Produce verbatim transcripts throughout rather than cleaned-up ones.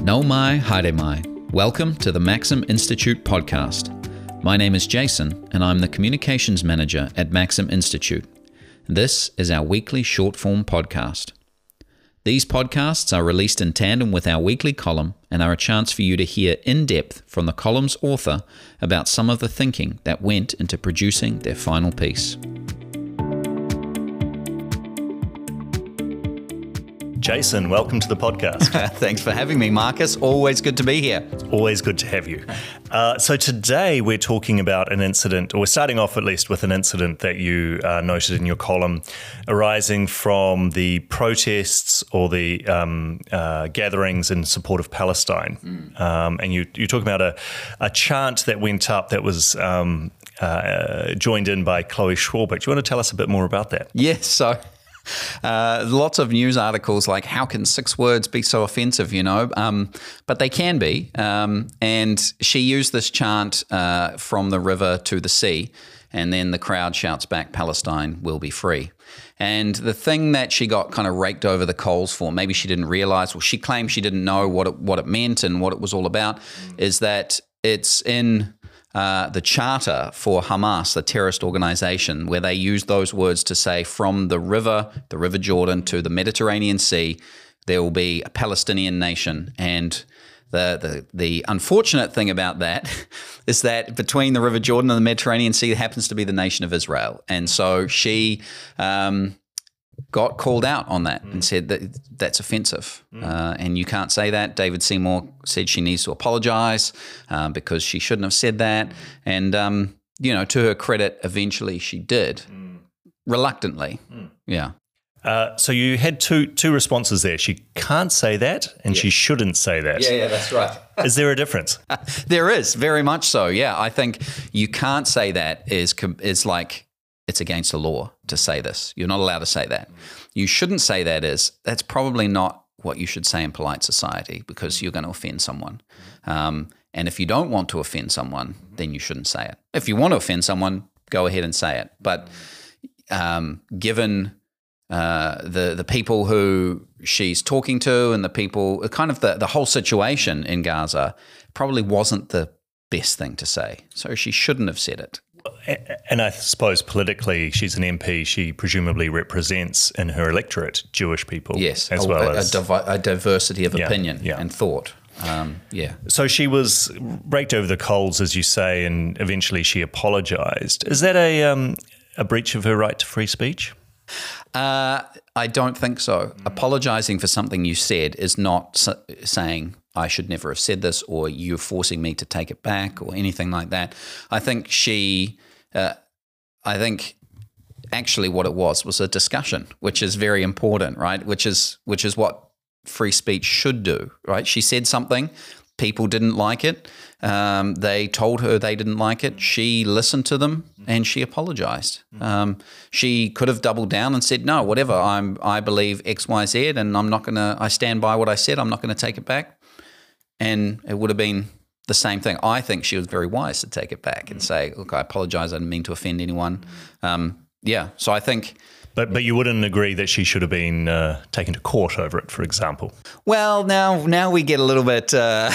Nau mai, haere mai. Welcome to the Maxim Institute podcast. My name is Jason, and I'm the Communications Manager at Maxim Institute. This is our weekly short-form podcast. These podcasts are released in tandem with our weekly column and are a chance for you to hear in depth from the column's author about some of the thinking that went into producing their final piece. Jason, welcome to the podcast. Thanks for having me, Marcus. Always good to be here. Always good to have you. Uh, so today we're talking about an incident, or we're starting off at least with an incident that you uh, noted in your column arising from the protests or the um, uh, gatherings in support of Palestine. Mm. Um, and you, you talk about a, a chant that went up that was um, uh, joined in by Chloe Schwarber. Do you want to tell us a bit more about that? Yes, so... Uh, lots of news articles like, how can six words be so offensive, you know? Um, but they can be. Um, and she used this chant uh, from the river to the sea, and then the crowd shouts back, Palestine will be free. And the thing that she got kind of raked over the coals for, maybe she didn't realize, well, she claimed she didn't know what it, what it meant and what it was all about, mm. is that it's in... Uh, the charter for Hamas, the terrorist organization, where they use those words to say from the river, the River Jordan to the Mediterranean Sea, there will be a Palestinian nation. And the the, the unfortunate thing about that is that between the River Jordan and the Mediterranean Sea happens to be the nation of Israel. And so she... Um, got called out on that mm. and said that that's offensive mm. uh, and you can't say that. David Seymour said she needs to apologize uh, because she shouldn't have said that. Mm. And, um, you know, to her credit, eventually she did, mm. reluctantly. Mm. Yeah. Uh, so you had two two responses there. She can't say that and yeah. she shouldn't say that. Yeah, yeah, that's right. Is there a difference? There is, very much so, yeah. I think you can't say that is is like... it's against the law to say this. You're not allowed to say that. You shouldn't say that is, that's probably not what you should say in polite society because you're going to offend someone. Um, and if you don't want to offend someone, then you shouldn't say it. If you want to offend someone, go ahead and say it. But um, given uh, the the people who she's talking to and the people, kind of the, the whole situation in Gaza probably wasn't the best thing to say. So she shouldn't have said it. And I suppose politically, she's an M P. She presumably represents in her electorate Jewish people, yes, as a, well a, as a, divi- a diversity of yeah, opinion yeah. and thought. Um, yeah. So she was raked over the coals, as you say, and eventually she apologised. Is that a um, a breach of her right to free speech? Uh, I don't think so. Mm. Apologising for something you said is not s- saying I should never have said this or you're forcing me to take it back or anything like that. I think she, uh, I think actually what it was was a discussion, which is very important, right? Which is which is what free speech should do, right? She said something. People didn't like it. Um, they told her they didn't like it. She listened to them and she apologized. Um, she could have doubled down and said, no, whatever, I'm, I believe X, Y, Z, and I'm not going to, I stand by what I said. I'm not going to take it back. And it would have been the same thing. I think she was very wise to take it back and say, look, I apologize. I didn't mean to offend anyone. Um, yeah. So I think... But but you wouldn't agree that she should have been uh, taken to court over it, for example? Well, now now we get a little bit uh,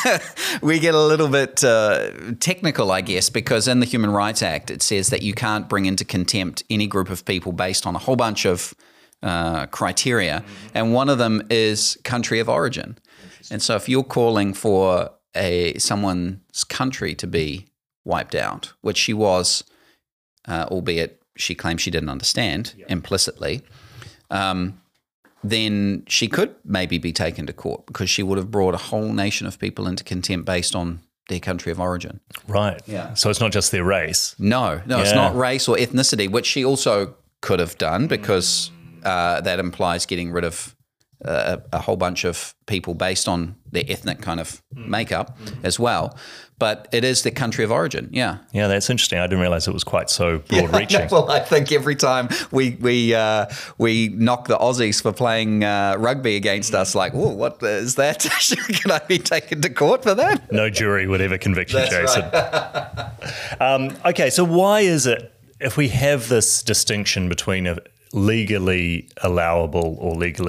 we get a little bit uh, technical, I guess, because in the Human Rights Act it says that you can't bring into contempt any group of people based on a whole bunch of uh, criteria, mm-hmm. and one of them is country of origin. And so, if you're calling for a someone's country to be wiped out, which she was, uh, albeit. She claims she didn't understand yeah. implicitly, um, then she could maybe be taken to court because she would have brought a whole nation of people into contempt based on their country of origin. Right. Yeah. So it's not just their race. No, no, yeah. It's not race or ethnicity, which she also could have done because uh, that implies getting rid of uh, a whole bunch of people based on their ethnic kind of makeup mm-hmm. as well. But it is the country of origin, yeah. Yeah, that's interesting. I didn't realize it was quite so broad-reaching. Yeah, well, I think every time we we uh, we knock the Aussies for playing uh, rugby against us, like, oh, what is that? Can I be taken to court for that? No jury would ever convict you, that's Jason. Right. um, okay, so why is it, if we have this distinction between a legally allowable or legally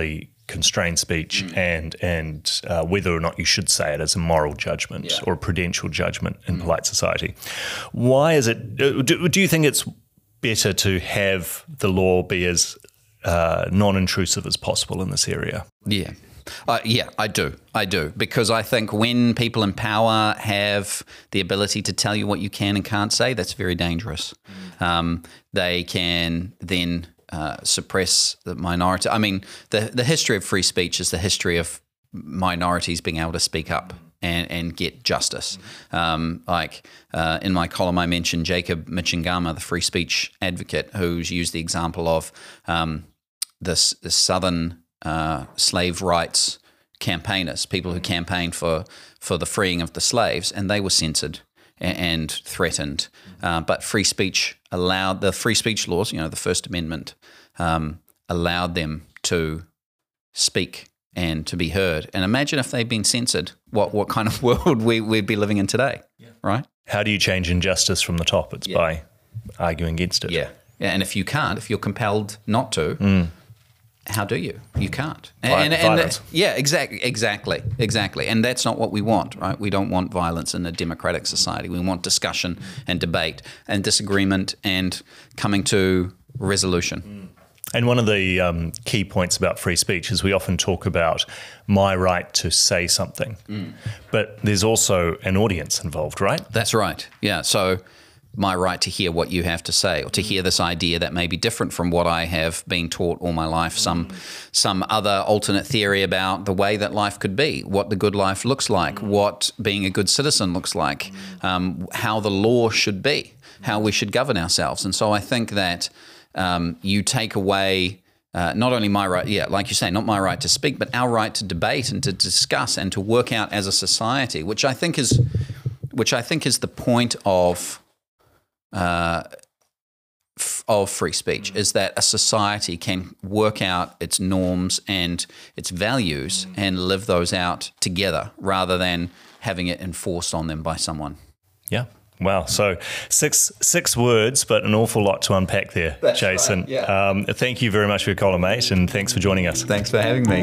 constrain speech mm. and and uh, whether or not you should say it as a moral judgment yeah. or a prudential judgment in mm. polite society. Why is it, do, do you think it's better to have the law be as uh, non-intrusive as possible in this area? Yeah. Uh, yeah, I do. I do. Because I think when people in power have the ability to tell you what you can and can't say, that's very dangerous. Mm. Um, they can then uh, suppress the minority. I mean, the, the history of free speech is the history of minorities being able to speak up and, and get justice. Mm. Um, like uh, in my column, I mentioned Jacob Mchangama, the free speech advocate, who's used the example of um, this, this southern Uh, slave rights campaigners, people who campaigned for, for the freeing of the slaves, and they were censored and, and threatened. Uh, but free speech allowed, the free speech laws, you know, the First Amendment, um, allowed them to speak and to be heard. And imagine if they'd been censored, what, what kind of world we, we'd be living in today, yeah. right? How do you change injustice from the top? It's yeah. by arguing against it. Yeah. yeah, and if you can't, if you're compelled not to, mm. how do you? You can't. And, and, and yeah, exactly, exactly, exactly. And that's not what we want, right? We don't want violence in a democratic society. We want discussion and debate and disagreement and coming to resolution. And one of the um, key points about free speech is we often talk about my right to say something, mm. but there's also an audience involved, right? That's right. Yeah. So my right to hear what you have to say, or to hear this idea that may be different from what I have been taught all my life, some some other alternate theory about the way that life could be, what the good life looks like, what being a good citizen looks like, um, how the law should be, how we should govern ourselves. And so I think that um, you take away uh, not only my right, yeah, like you say, not my right to speak, but our right to debate and to discuss and to work out as a society, which I think is, which I think is the point of Uh, f- of free speech, is that a society can work out its norms and its values and live those out together rather than having it enforced on them by someone. Yeah. Wow. So six six words, but an awful lot to unpack there, That's Jason. Right, yeah. Um, thank you very much for your column, mate, and thanks for joining us. Thanks for having me.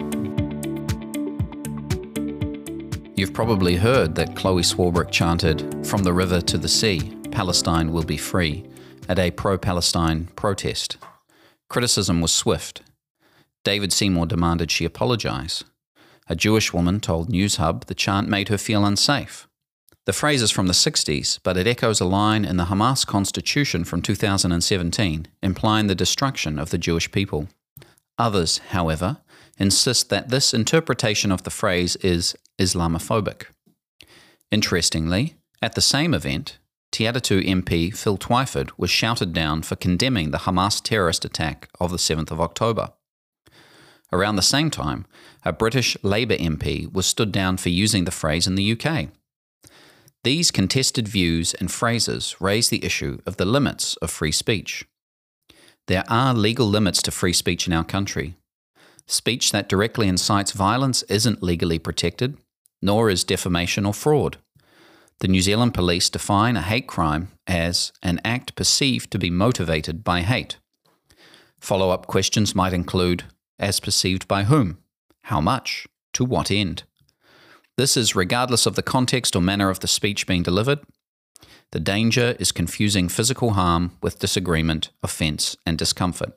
You've probably heard that Chloe Swarbrick chanted, "From the river to the sea, Palestine will be free," at a pro-Palestine protest. Criticism was swift. David Seymour demanded she apologize. A Jewish woman told Newshub the chant made her feel unsafe. The phrase is from the sixties, but it echoes a line in the Hamas constitution from two thousand seventeen, implying the destruction of the Jewish people. Others, however, insist that this interpretation of the phrase is Islamophobic. Interestingly, at the same event, Te Atatu M P Phil Twyford was shouted down for condemning the Hamas terrorist attack of the seventh of October. Around the same time, a British Labour M P was stood down for using the phrase in the U K. These contested views and phrases raise the issue of the limits of free speech. There are legal limits to free speech in our country. Speech that directly incites violence isn't legally protected, nor is defamation or fraud. The New Zealand police define a hate crime as an act perceived to be motivated by hate. Follow-up questions might include, as perceived by whom? How much? To what end? This is regardless of the context or manner of the speech being delivered. The danger is confusing physical harm with disagreement, offence, and discomfort.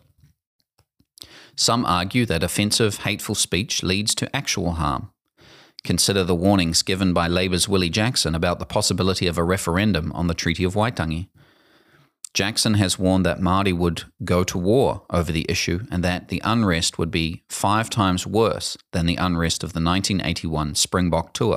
Some argue that offensive, hateful speech leads to actual harm. Consider the warnings given by Labour's Willie Jackson about the possibility of a referendum on the Treaty of Waitangi. Jackson has warned that Māori would go to war over the issue and that the unrest would be five times worse than the unrest of the nineteen eighty-one Springbok tour.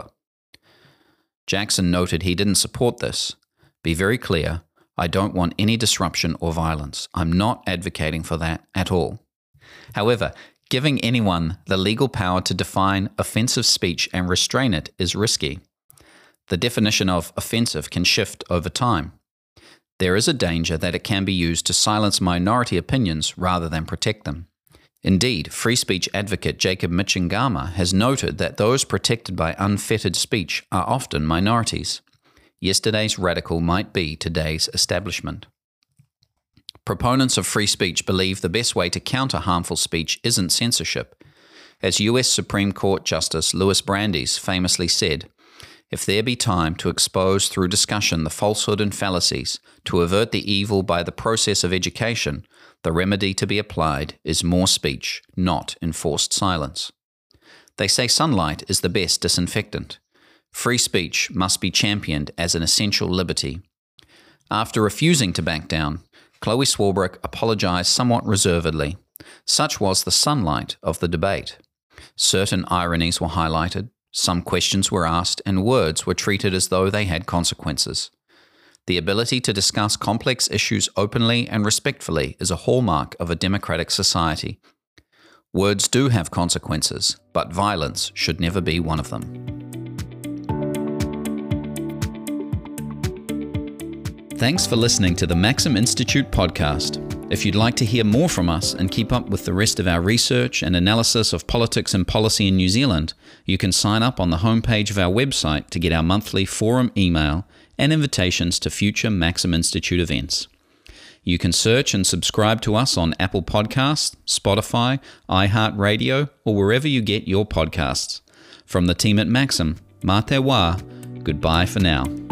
Jackson noted he didn't support this. Be very clear, I don't want any disruption or violence. I'm not advocating for that at all. However, giving anyone the legal power to define offensive speech and restrain it is risky. The definition of offensive can shift over time. There is a danger that it can be used to silence minority opinions rather than protect them. Indeed, free speech advocate Jacob Mchangama has noted that those protected by unfettered speech are often minorities. Yesterday's radical might be today's establishment. Proponents of free speech believe the best way to counter harmful speech isn't censorship. As U S Supreme Court Justice Louis Brandeis famously said, "If there be time to expose through discussion the falsehood and fallacies, to avert the evil by the process of education, the remedy to be applied is more speech, not enforced silence." They say sunlight is the best disinfectant. Free speech must be championed as an essential liberty. After refusing to back down, Chloe Swarbrick apologized somewhat reservedly. Such was the sunlight of the debate. Certain ironies were highlighted, some questions were asked, and words were treated as though they had consequences. The ability to discuss complex issues openly and respectfully is a hallmark of a democratic society. Words do have consequences, but violence should never be one of them. Thanks for listening to the Maxim Institute podcast. If you'd like to hear more from us and keep up with the rest of our research and analysis of politics and policy in New Zealand, you can sign up on the homepage of our website to get our monthly forum email and invitations to future Maxim Institute events. You can search and subscribe to us on Apple Podcasts, Spotify, iHeartRadio, or wherever you get your podcasts. From the team at Maxim, mā te wā, goodbye for now.